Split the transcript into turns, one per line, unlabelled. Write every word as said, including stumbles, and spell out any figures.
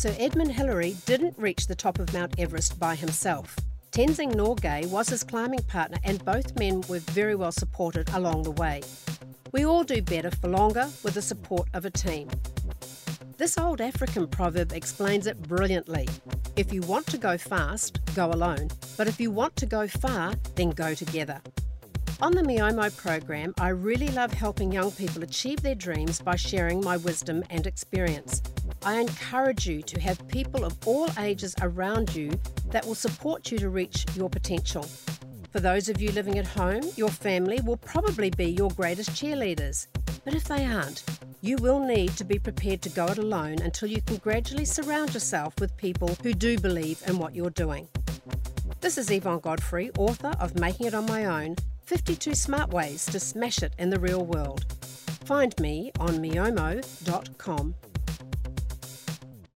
Sir Edmund Hillary didn't reach the top of Mount Everest by himself. Tenzing Norgay was his climbing partner, and both men were very well supported along the way. We all do better for longer with the support of a team. This old African proverb explains it brilliantly. If you want to go fast, go alone. But if you want to go far, then go together. On the Miomo program, I really love helping young people achieve their dreams by sharing my wisdom and experience. I encourage you to have people of all ages around you that will support you to reach your potential. For those of you living at home, your family will probably be your greatest cheerleaders. But if they aren't, you will need to be prepared to go it alone until you can gradually surround yourself with people who do believe in what you're doing. This is Yvonne Godfrey, author of Making It On My Own, fifty-two Smart Ways to Smash It in the Real World. Find me on miomo dot com.